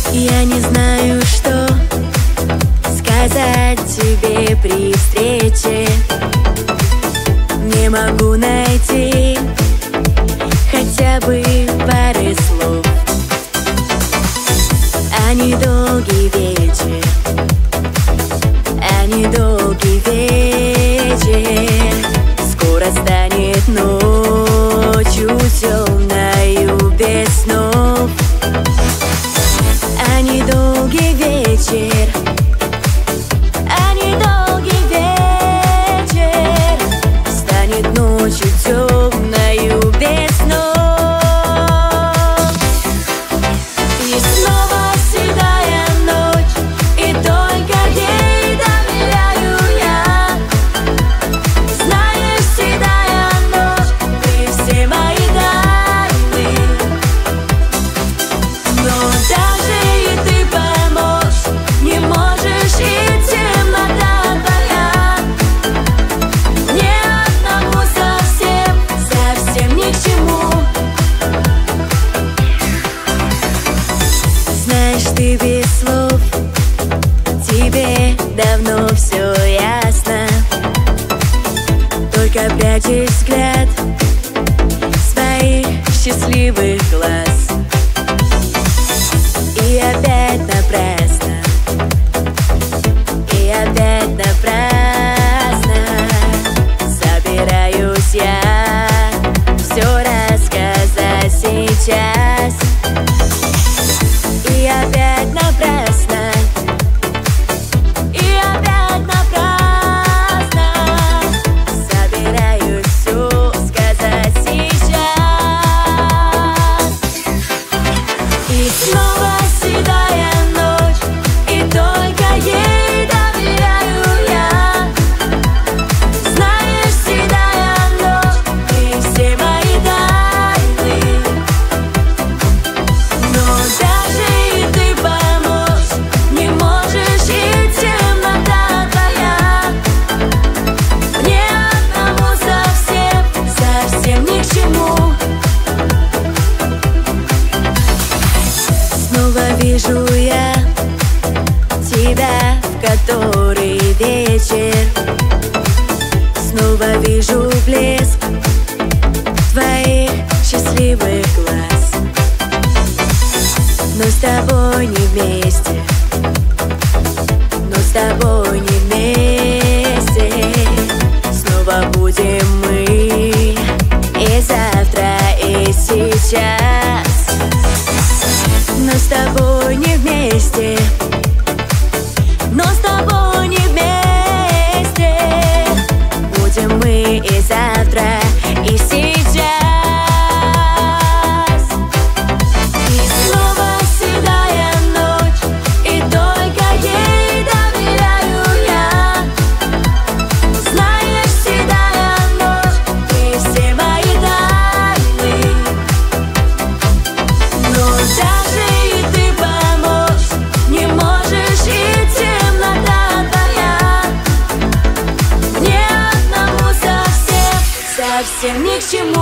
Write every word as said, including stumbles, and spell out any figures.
Я не знаю, что сказать тебе при встрече. Не могу найти хотя бы пары слов. А недолгий вечер, а недолгий вечер скоро станет ночью темною без снов. А недолгий вечер, а недолгий вечер станет ночью темною без снов. И снова седая ночь, и только ей доверяю я. Знаешь, седая ночь, ты все мои тайны. Но даже и ты поймешь, не можешь, и темнота твоя мне одному совсем, совсем ни к чему. Знаешь, ты без слов, тебе давно все ясно. Только прячешь взгляд своих счастливых глаз. И опять напрасно, и опять напрасно собираюсь я все рассказать сейчас. И опять напрасно, и опять напрасно собираюсь все сказать сейчас. И снова седая ночь, и только ей доверяю я. Знаешь, седая ночь, ты все мои тайны. Но даже и ты поймешь, не можешь, и темнота твоя мне одному совсем, совсем ни к чему. Снова вижу я тебя в который вечер. Снова вижу блеск твоих счастливых глаз. Но с тобой не вместе, но с тобой не вместе снова будем мы и завтра, и сейчас. Но с тобой не вместе, но с тобой не вместе будем мы и завтра, и сейчас. И снова седая ночь, и только ей доверяю я. Знаешь, седая ночь, ты все мои тайны. Но даже и ты поймешь, не можешь, и темнота твоя мне одному совсем, совсем ни к чему.